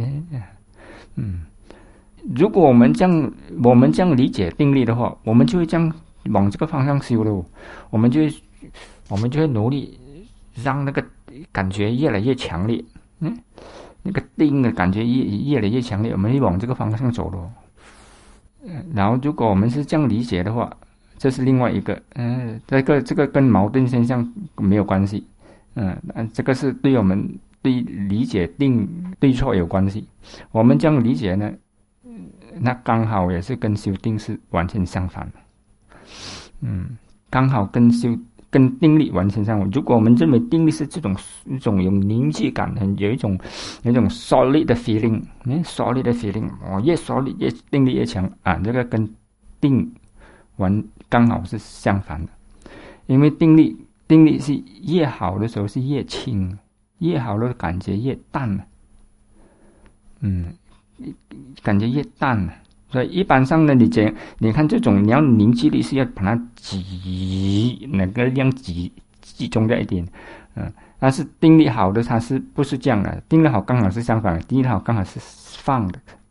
如果我们这样理解定力的话，我们就会这样往这个方向修了。我们就会努力让那个感觉越来越强烈。那个定的感觉越来越强烈，我们会往这个方向走了。 然后如果我们是这样理解的话，这是另外一个，这个跟矛盾现象没有关系，这个是对我们对理解定对错有关系。我们这样理解呢，那刚好也是跟修定是完全相反的，刚好跟定力完全相反。如果我们认为定力是这种一种有凝聚感，有一种 solid 的 feeling，solid 的 feeling， 越 solid 越定力越强啊，这个跟定刚好是相反的。因为定力是越好的时候是越轻，越好的感觉越淡，感觉越淡。所以一般上呢，你看这种你要凝聚力是要把它那个量集中在一点，但是定力好的它是不是这样的？定力好刚好是相反的，定力好刚好是放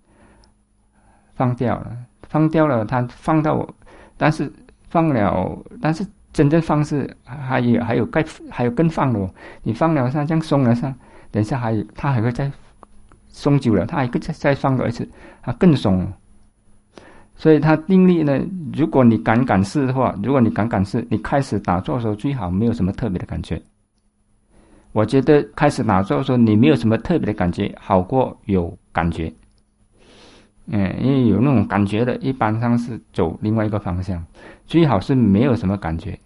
掉了，它放到，但是真正放是还有更放的哦。你放了它这样松了它，等一下它还会再松久了，它还会再放多一次，它更松了。所以它定力呢，如果你敢试的话，你开始打坐的时候最好没有什么特别的感觉。我觉得开始打坐的时候你没有什么特别的感觉，好过有感觉。因为有那种感觉的，一般上是走另外一个方向，最好是没有什么感觉。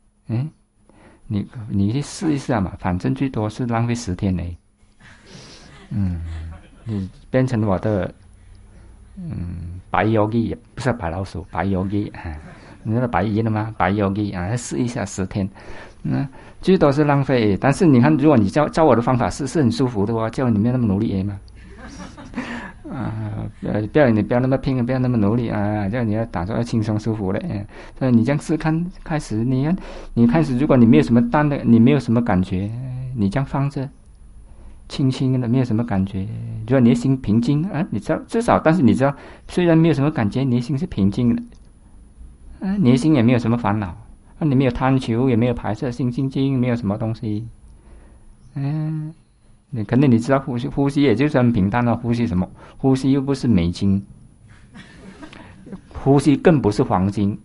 你去试一下嘛，反正最多是浪费10天而已。你变成我的白 yogi， 不是白老鼠，白 yogi， 你知道白衣了吗？白 yogi 啊，试一下10天，最多是浪费。但是你看，如果你照我的方法是很舒服的话，叫你没有那么努力嘛。你不要那么拼，不要那么努力啊！叫你要打坐要轻松舒服的。所以你这样试看，开始你开始，如果你没有什么你没有什么感觉，你这样放着，轻轻的，没有什么感觉。如果你的心平静啊，你知道至少，但是你知道，虽然没有什么感觉，你的心是平静的，你的心也没有什么烦恼，你没有贪求，也没有排斥，心静静，没有什么东西。你可能你知道呼吸也就是很平淡了，呼吸什么？呼吸又不是美金，呼吸更不是黄金，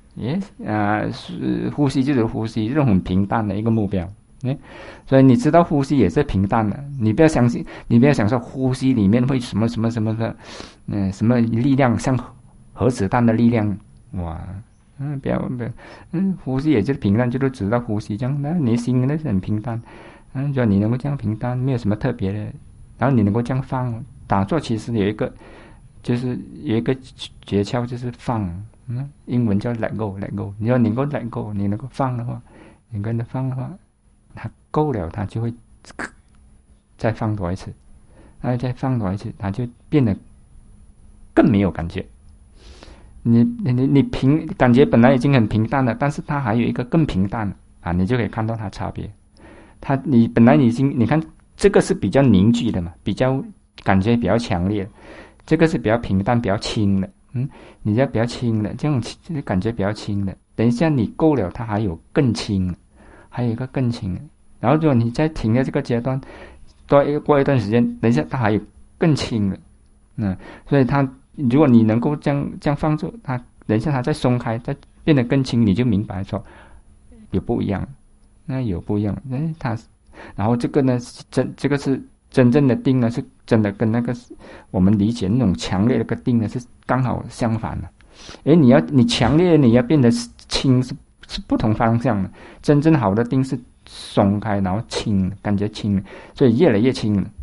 呼吸就是呼吸，这种很平淡的一个目标。所以你知道呼吸也是平淡的，你不要相信，你不要想说呼吸里面会什么的，什么力量，像核子弹的力量，哇，不要，呼吸也就是平淡，就是知道呼吸这样，那你心那是很平淡。只要你能够这样平淡，没有什么特别的，然后你能够这样放，打坐其实有一个诀窍，就是放，英文叫 let go。你要能够 let go， 你能够放的话，它够了，它就会再放多一次，再放多一次，它就变得更没有感觉。你感觉本来已经很平淡了，但是它还有一个更平淡你就可以看到它差别。你本来已经，你看这个是比较凝聚的嘛，比较感觉比较强烈的，这个是比较平淡比较轻的，你要比较轻的，这种感觉比较轻的，等一下你够了，它还有更轻的，还有一个更轻的，然后如果你再停在这个阶段，过一段时间，等一下它还有更轻的，所以如果你能够这样放住它，等一下它再松开，再变得更轻，你就明白说有不一样。有不一样，然后这个呢，这个是真正的定呢，是真的跟那个我们理解那种强烈的个定呢是刚好相反的。你强烈你要变得轻是不同方向的，真正好的定是松开然后轻，感觉轻，所以越来越轻了。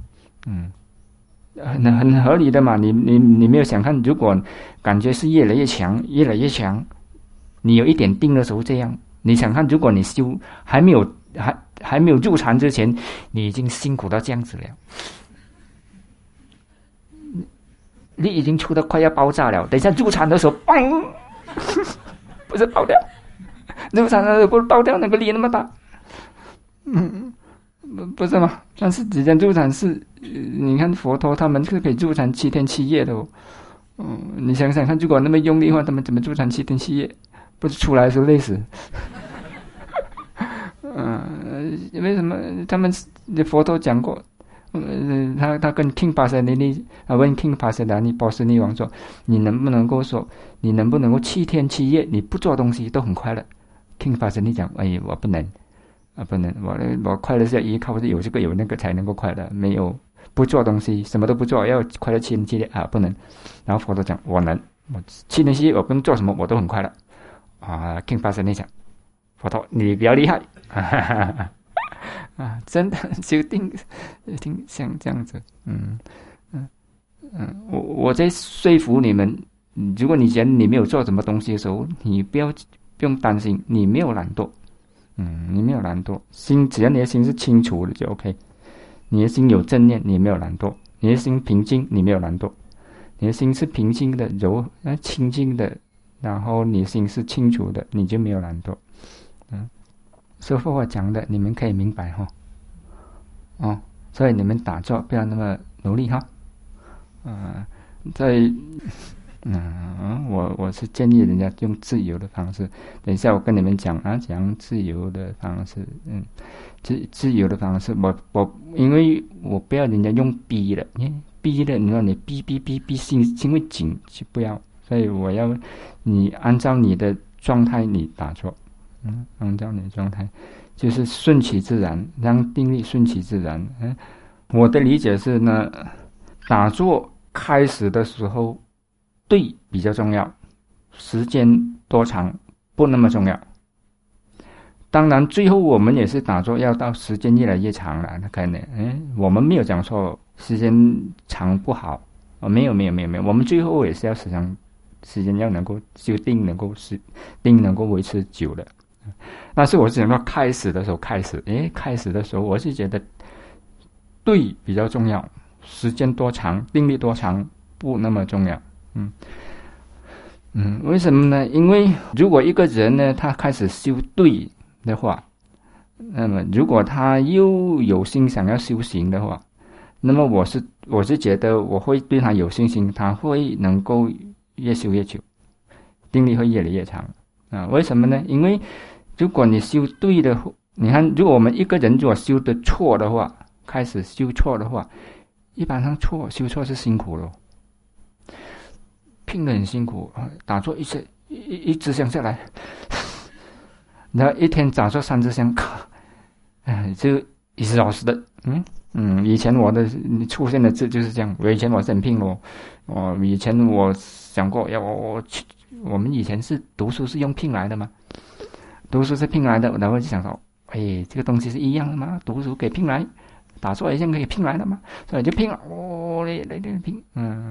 很合理的嘛，你没有想看，如果感觉是越来越强，你有一点定的时候这样。你想看，如果你修还没有入禅之前，你已经辛苦到这样子了，你已经出得快要爆炸了。等一下入禅的时候，嘣，不是爆掉，入禅的时候不是爆掉，那个力那么大，不是吗？但是之前入禅是，你看佛陀他们是可以入禅7天7夜的哦。你想想看，如果那么用力的话，他们怎么入禅7天7夜？不是出来的时候累死。为什么他们佛陀讲过， 他跟 King Pasenadi 问 King Pasenadi 波斯匿王说，你能不能够7天7夜你不做东西都很快乐？King Pasenadi 讲，我不能不能，我快乐是要依靠有这个有那个才能够快乐，没有不做东西什么都不做要快乐7天7夜不能。然后佛陀讲，我能，我7天7夜我不用做什么我都很快乐King Pasenadi 讲，佛陀你比较厉害真的就定像这样子。我在说服你们，如果你觉得你没有做什么东西的时候，你不用担心，你没有懒惰。你没有懒惰，只要你的心是清楚的就 OK。你的心有正念，你没有懒惰；你的心平静，你没有懒惰。你的心是平静的、清静的，然后你的心是清楚的，你就没有懒惰。师父我讲的，你们可以明白所以你们打坐不要那么努力我是建议人家用自由的方式。等一下我跟你们讲讲自由的方式。自由的方式，因为我不要人家用逼的，逼的，你说你逼心会紧，就不要。所以我要你按照你的状态你打坐。按照你的状态，就是顺其自然，让定力顺其自然。我的理解是呢，打坐开始的时候对比较重要，时间多长不那么重要。当然最后我们也是打坐要到时间越来越长了，那可能我们没有讲说时间长不好没有，我们最后也是要时间要能够就定能够维持久的。但是我是讲到开始的时候我是觉得对比较重要，时间多长定力多长不那么重要。为什么呢？因为如果一个人呢他开始修对的话，那么如果他又有心想要修行的话，那么我是觉得我会对他有信心，他会能够越修越久，定力会越来越长为什么呢？因为如果你修对的，你看如果我们一个人如果修的错的话，开始修错的话，一般上修错是辛苦了，拼得很辛苦打坐一支香下来，然后一天打坐3支香就exhausted的。以前我的出现的字就是这样。以前我是很拼咯，以前我想过我们以前是读书是用拼来的嘛，读书是拼来的，然后就想说，这个东西是一样的吗？读书给拼来，打坐一样可以拼来的嘛，所以就拼了，拼，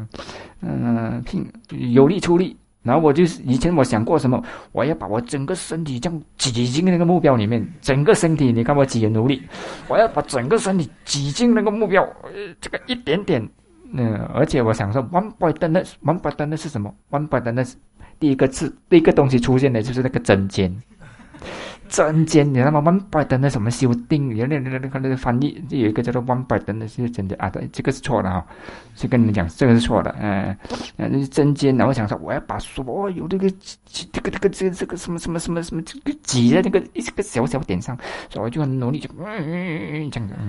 拼有力出力。然后以前我想过什么，我要把我整个身体这样挤进那个目标里面，整个身体你看我几努力，我要把整个身体挤进那个目标，这个一点点。而且我想说 one point 是什么？ one point 第一个东西出现的就是那个针尖，你知道吗？one point 什么修订，那个翻译就有一个叫做 one point 是真的对，这个是错的就跟你们讲这个是错的。那是针尖，然后想说我要把所有这个什么这个挤在那个一个小点上，所以我就很努力就这样子。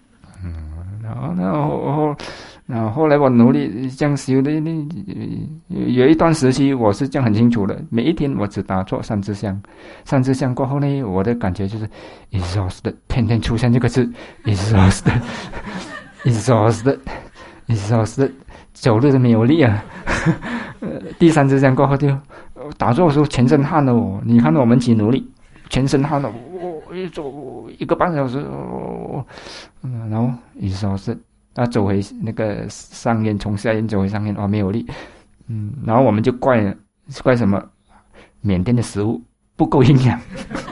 然后后来我努力这样修的，有一段时期我是这样很清楚的，每一天我只打坐3支香，3支香过后呢，我的感觉就是 exhausted， 天天出现这个字 exhausted， 走路都没有力第3支香过后就打坐的时候全身汗了你看到我们几努力，全身汗了走1个半小时然后exhausted。走回那个上院，从下院走回上院没有力。然后我们就怪什么？缅甸的食物不够营养。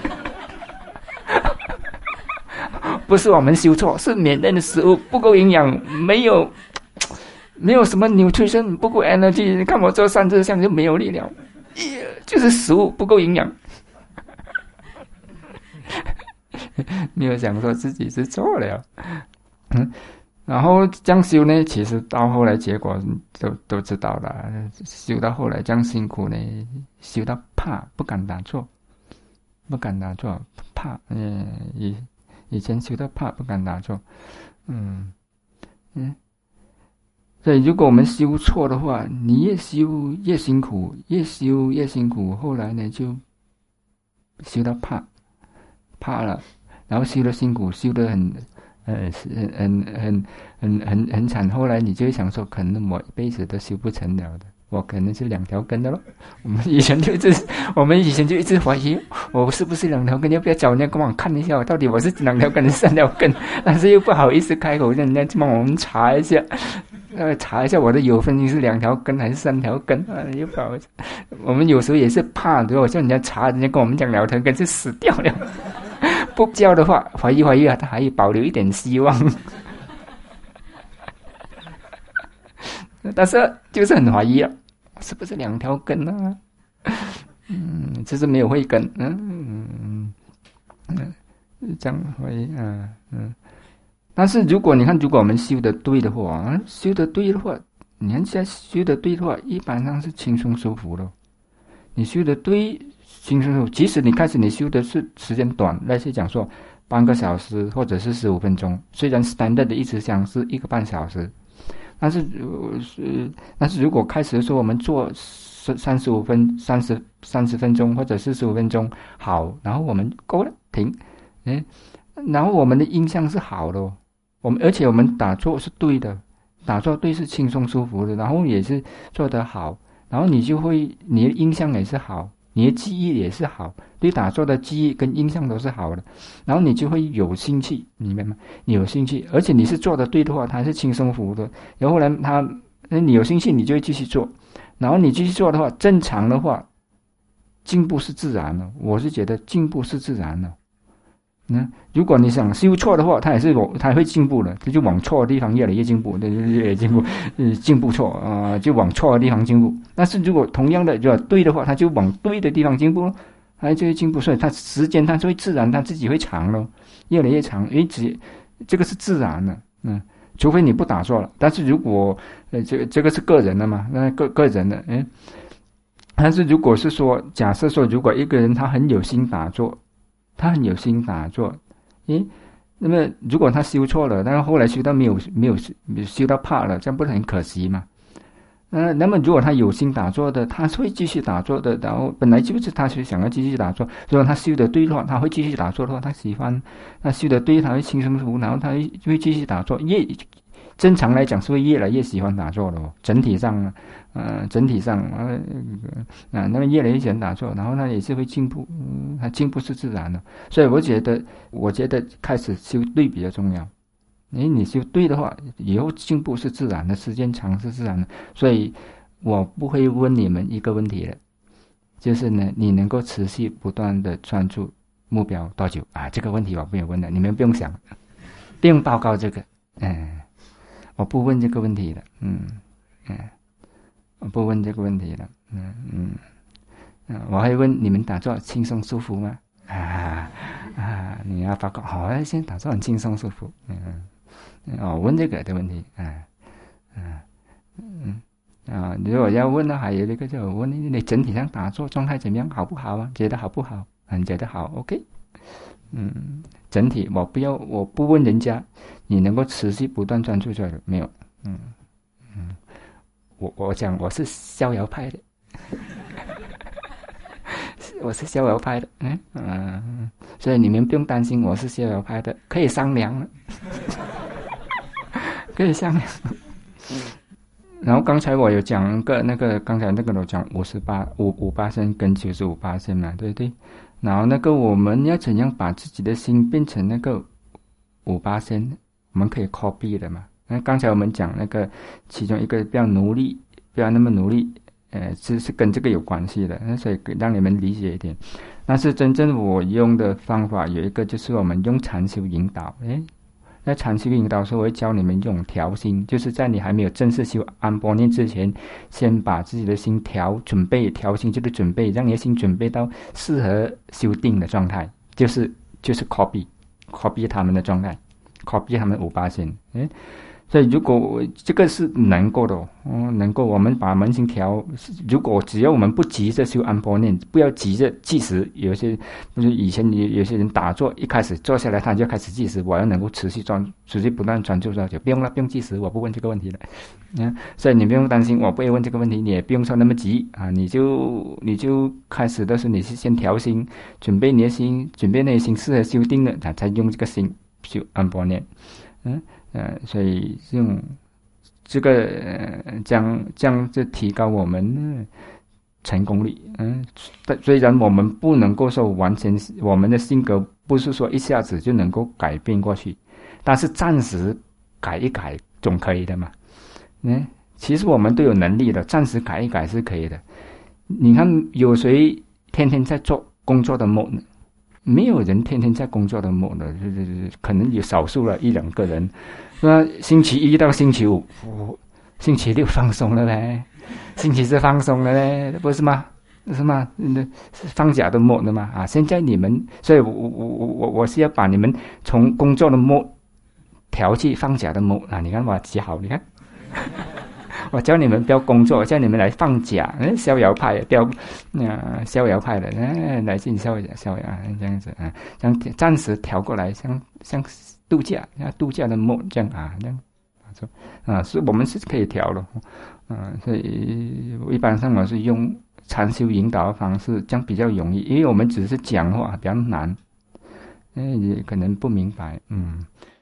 不是我们修错，是缅甸的食物不够营养，没有什么 nutrition， 不够 energy。你看我做3支香就没有力了，就是食物不够营养。没有想说自己是错了。然后这样修呢，其实到后来结果都知道了。修到后来这样辛苦呢，修到怕不敢打坐，怕。以前修到怕不敢打坐。 所以如果我们修错的话，你越修越辛苦，越修越辛苦，后来呢就修到怕了，然后修的辛苦，修的很惨，后来你就会想说，可能我一辈子都修不成了的，我可能是2条根的咯。我们以前就一直怀疑，我是不是2条根？要不要找人家帮我看一下，到底我是2条根还是3条根？但是又不好意思开口，让人家去帮我们查一下。查一下我的有分是2条根还是3条根啊？又不好意思，我们有时候也是怕，如果叫人家查，人家跟我们讲2条根就死掉了。不叫的话，怀疑啊，他还保留一点希望。但是就是很怀疑啊，是不是2条根啊？就是没有慧根，这样怀疑啊，但是如果我们修得对的话，你看现在修得对的话，一般上是轻松舒服的。你修得对，轻松舒服。即使你开始你修的是时间短，类似讲说半个小时或者是15分钟，虽然 standard 的一直讲是1个半小时，但是如果开始的时候我们做30分钟或者是15分钟好，然后我们够了停，然后我们的印象是好的，而且我们打坐是对的，打坐对是轻松舒服的，然后也是做得好，然后你的印象也是好，你的记忆也是好，对打坐的记忆跟印象都是好的，然后你就会有兴趣，明白吗？你有兴趣，而且你是做得对的话，它是轻松服的，然后呢，你有兴趣，你就会继续做，然后你继续做的话，正常的话，进步是自然的，我是觉得进步是自然的。如果你想修错的话，它会进步的，它就往错的地方越来越进步，越来越进步，进步错就往错的地方进步。但是如果同样的，如果对的话，它就往对的地方进步，它就会进步。所以它时间它就会自然，它自己会长咯，越来越长。这个是自然的，除非你不打坐了。但是如果这个是个人的嘛，那个人的，但是如果是说，假设说，如果一个人他很有心打坐。那么如果他修错了，但是后来修到没有修到怕了，这样不是很可惜吗？那么如果他有心打坐的，他会继续打坐的，然后本来就是他是想要继续打坐，如果他修得对的话，他会继续打坐的话，他喜欢，他修得对，他会轻松舒服，然后他会继续打坐，正常来讲是会越来越喜欢打坐的哦，整体上那么越来越喜欢打坐，然后他也是会进步，他进步是自然的，所以我觉得开始修对比较重要。你修对的话，以后进步是自然的，时间长是自然的，所以我不会问你们一个问题的，就是呢，你能够持续不断的专注目标多久啊？这个问题我不用问的，你们不用想，不用报告这个，我不问这个问题的，我不问这个问题的，我会问你们打坐轻松舒服吗？你要报告，好，现在打坐很轻松舒服，问这个的问题，如果要问的还有一个就问你整体上打坐状态怎么样，好不好啊？觉得好不好？觉得好 ，OK。整体我不问人家你能够持续不断专注做的没有，我讲我是逍遥派的，我是逍遥派的，所以你们不用担心我是逍遥派的，可以商量了，可以商量。然后刚才我有讲刚才那个我讲58%跟95%嘛，对不对？然后我们要怎样把自己的心变成5%，我们可以 copy 的嘛？刚才我们讲其中一个不要那么努力，是跟这个有关系的，所以让你们理解一点。但是真正我用的方法有一个，就是我们用禅修引导。在禅修引导的时候，我会教你们用调心，就是在你还没有正式修安般念之前，先把自己的心准备调心，就是准备让你的心准备到适合修定的状态，就是 copy 他们的状态，copy 他们5%。 所以如果这个是能够的能够我们把扪心调，如果只要我们不急着修安波念，不要急着计时，有些就是以前有些人打坐，一开始坐下来他就开始计时，我要能够持续不断专注到就不用了，不用计时，我不问这个问题了。所以你不用担心，我不会问这个问题，你也不用说那么急啊，你就开始的时候你是先调心，准备你的心，准备那些心适合修定了，才用这个心修安波念。所以用这个这样就提高我们成功率。虽然我们不能够说完全，我们的性格不是说一下子就能够改变过去，但是暂时改一改总可以的嘛。其实我们都有能力的，暂时改一改是可以的。你看有谁天天在做工作的梦呢？没有人天天在工作的梦的，可能有少数了一两个人。那星期一到星期五，星期六放松了嘞，星期四放松了嘞，不是吗？是吗？放假的梦的嘛啊！现在你们，所以我是要把你们从工作的梦调去放假的梦啊！你看我几好，你看。我教你们不要工作，叫你们来放假，逍遥派不要逍遥派的，来进逍遥这样子啊，这样暂时调过来，像度假的梦这样啊，这样啊，是我们是可以调的，所以一般上我是用禅修引导的方式，这样比较容易，因为我们只是讲话比较难，也可能不明白，